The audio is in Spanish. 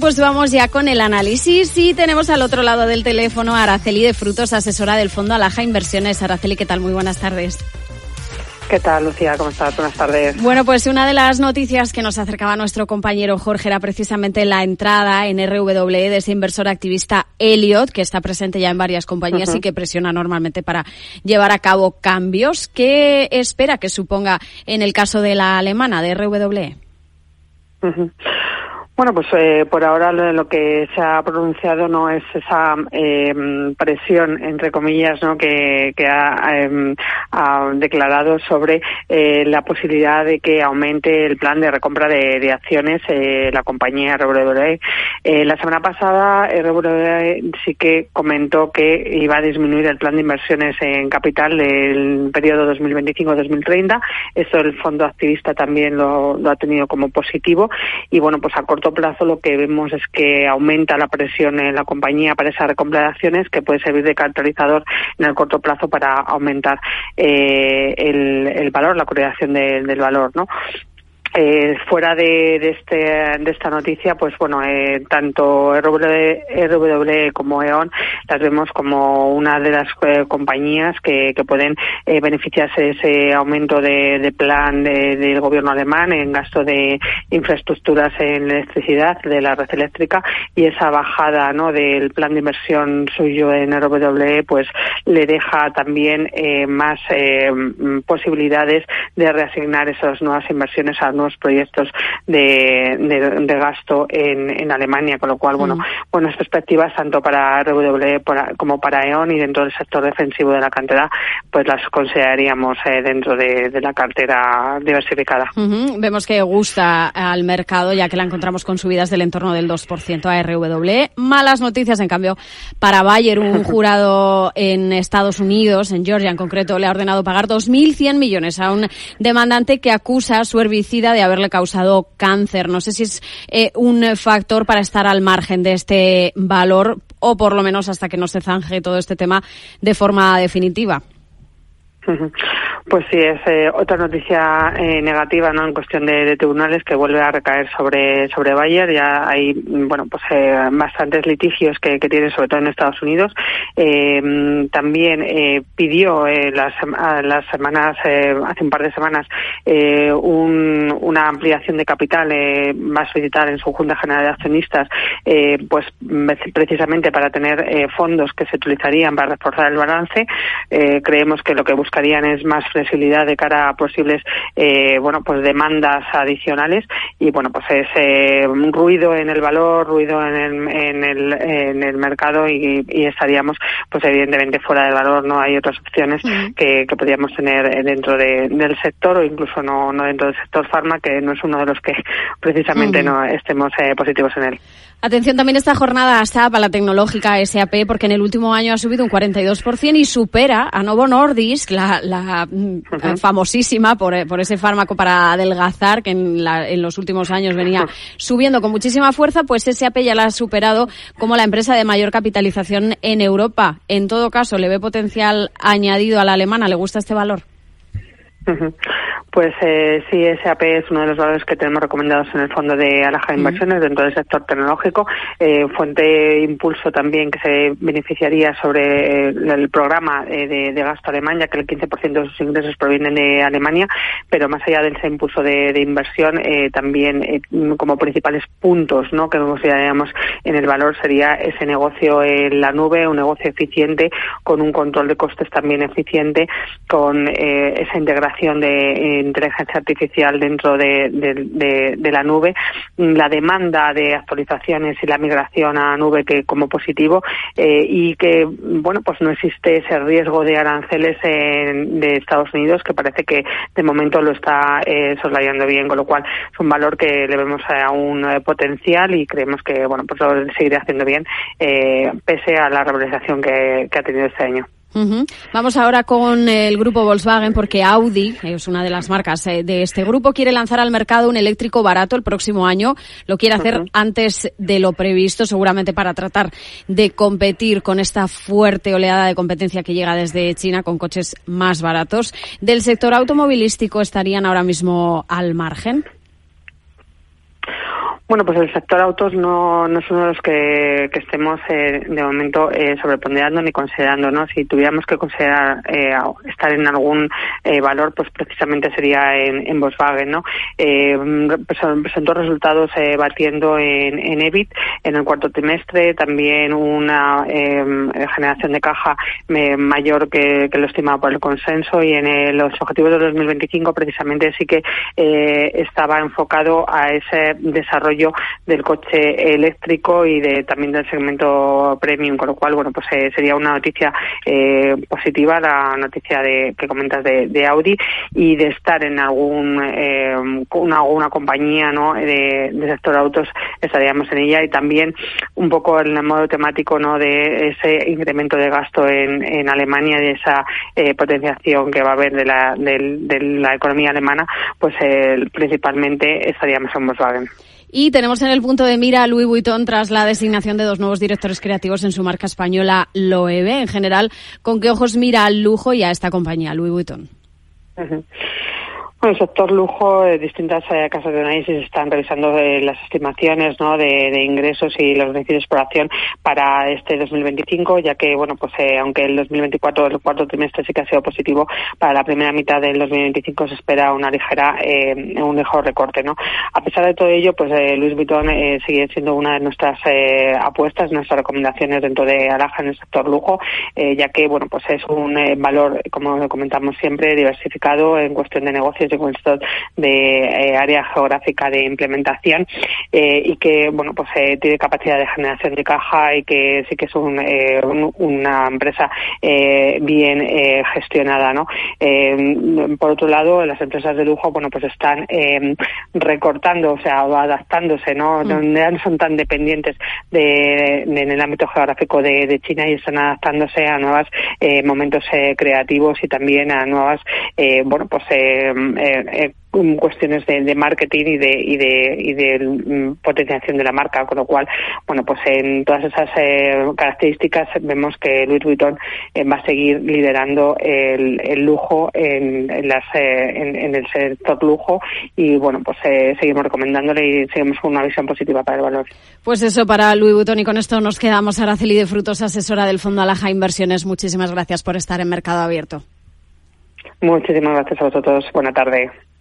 pues vamos ya con el análisis y tenemos al otro lado del teléfono a Araceli de Frutos, asesora del Fondo Alaja Inversiones. Araceli, ¿qué tal? Muy buenas tardes. ¿Qué tal, Lucía? ¿Cómo estás? Buenas tardes. Bueno, pues una de las noticias que nos acercaba nuestro compañero Jorge era precisamente la entrada en RWE de ese inversor activista Elliott, que está presente ya en varias compañías y que presiona normalmente para llevar a cabo cambios. ¿Qué espera que suponga en el caso de la alemana, de RWE? Bueno, pues por ahora lo que se ha pronunciado no es esa presión, entre comillas, ¿no? que ha declarado sobre la posibilidad de que aumente el plan de recompra de acciones la compañía RWE. La semana pasada RWE sí que comentó que iba a disminuir el plan de inversiones en capital del periodo 2025-2030. Esto el fondo activista también lo ha tenido como positivo y bueno, pues a corto plazo lo que vemos es que aumenta la presión en la compañía para esa recompra de acciones, que puede servir de catalizador en el corto plazo para aumentar el valor, la correlación del valor, ¿no? Fuera de esta noticia, pues bueno, tanto RWE como E.ON las vemos como una de las compañías que pueden beneficiarse de ese aumento de plan del gobierno alemán en gasto de infraestructuras en electricidad de la red eléctrica, y esa bajada, ¿no?, del plan de inversión suyo en RWE pues le deja también más posibilidades de reasignar esas nuevas inversiones a nuevos proyectos de gasto en Alemania, con lo cual, buenas perspectivas tanto para RWE como para E.ON, y dentro del sector defensivo de la cartera, pues las consideraríamos dentro de la cartera diversificada. Vemos que gusta al mercado, ya que la encontramos con subidas del entorno del 2% a RWE. Malas noticias, en cambio, para Bayer. Un jurado en Estados Unidos, en Georgia en concreto, le ha ordenado pagar 2.100 millones a un demandante que acusa a su herbicida de haberle causado cáncer. No sé si es un factor para estar al margen de este valor, o por lo menos hasta que no se zanje todo este tema de forma definitiva. Pues sí, es otra noticia negativa, ¿no?, en cuestión de tribunales, que vuelve a recaer sobre Bayer. Ya hay, bastantes litigios que tiene, sobre todo en Estados Unidos. También pidió hace un par de semanas una ampliación de capital, va a solicitar en su Junta General de Accionistas, pues precisamente para tener fondos que se utilizarían para reforzar el balance. Creemos que lo que buscarían es más flexibilidad de cara a posibles demandas adicionales, y es un ruido en el valor, ruido en el mercado, y estaríamos pues evidentemente fuera del valor. No hay otras opciones que podríamos tener dentro del sector, o incluso no dentro del sector farma, que no es uno de los que precisamente no estemos positivos en él. Atención también esta jornada a SAP, a la tecnológica SAP, porque en el último año ha subido un 42% y supera a Novo Nordisk, la famosísima por ese fármaco para adelgazar, que en los últimos años venía subiendo con muchísima fuerza. Pues SAP ya la ha superado como la empresa de mayor capitalización en Europa. En todo caso, ¿le ve potencial añadido a la alemana? ¿Le gusta este valor? Pues sí, SAP es uno de los valores que tenemos recomendados en el fondo de Alaja Inversiones dentro del sector tecnológico, fuente de impulso también que se beneficiaría sobre el programa de gasto alemán, ya que el 15% de sus ingresos provienen de Alemania, pero más allá de ese impulso de inversión, también como principales puntos, ¿no?, que consideraríamos en el valor sería ese negocio en la nube, un negocio eficiente, con un control de costes también eficiente, con esa integración de inteligencia artificial dentro de la nube, la demanda de actualizaciones y la migración a nube que como positivo, y que pues no existe ese riesgo de aranceles de Estados Unidos, que parece que de momento lo está soslayando bien, con lo cual es un valor que le vemos aún potencial, y creemos que pues lo seguirá haciendo bien pese a la revalorización que ha tenido este año. Vamos ahora con el grupo Volkswagen, porque Audi es una de las marcas de este grupo. Quiere lanzar al mercado un eléctrico barato el próximo año. Lo quiere hacer antes de lo previsto, seguramente para tratar de competir con esta fuerte oleada de competencia que llega desde China con coches más baratos. ¿Del sector automovilístico estarían ahora mismo al margen? Bueno, pues el sector autos no es uno de los que estemos de momento sobreponderando ni considerando, ¿no? Si tuviéramos que considerar estar en algún valor, pues precisamente sería en Volkswagen, ¿no? Presentó resultados batiendo en EBIT en el cuarto trimestre, también una generación de caja mayor que lo estimado por el consenso, y en los objetivos de 2025 precisamente sí que estaba enfocado a ese desarrollo del coche eléctrico y también del segmento premium, con lo cual, bueno, pues sería una noticia positiva, la noticia que comentas de Audi, y de estar en alguna compañía, ¿no?, de sector autos, estaríamos en ella, y también un poco en el modo temático, ¿no?, de ese incremento de gasto en Alemania, de esa potenciación que va a haber de la economía alemana, pues principalmente estaríamos en Volkswagen. Y tenemos en el punto de mira a Louis Vuitton tras la designación de 2 nuevos directores creativos en su marca española Loewe. En general, ¿con qué ojos mira al lujo y a esta compañía, Louis Vuitton? Uh-huh. Bueno, el sector lujo, distintas casas de análisis están revisando las estimaciones, ¿no?, de ingresos y los beneficios por acción para este 2025, ya que, bueno, pues aunque el 2024, el cuarto trimestre sí que ha sido positivo, para la primera mitad del 2025 se espera un ligero recorte, ¿no? A pesar de todo ello, pues Louis Vuitton sigue siendo una de nuestras apuestas, nuestras recomendaciones dentro de Araja en el sector lujo, ya que, bueno, pues es un valor, como comentamos siempre, diversificado en cuestión de negocios, en cuestión de área geográfica de implementación, y que, bueno, pues tiene capacidad de generación de caja, y que sí que es una empresa bien gestionada, ¿no? Por otro lado, las empresas de lujo, bueno, pues están recortando, o sea, adaptándose, ¿no? Donde no son tan dependientes en el ámbito geográfico de China, y están adaptándose a nuevos momentos creativos, y también a nuevas, cuestiones de marketing y de potenciación de la marca, con lo cual, bueno, pues en todas esas características vemos que Louis Vuitton va a seguir liderando el lujo en el sector lujo, y bueno, pues seguimos recomendándole y seguimos con una visión positiva para el valor. Pues eso para Louis Vuitton, y con esto nos quedamos. Araceli de Frutos, asesora del Fondo Alaja Inversiones, muchísimas gracias por estar en Mercado Abierto. Muchísimas gracias a vosotros. Buena tarde.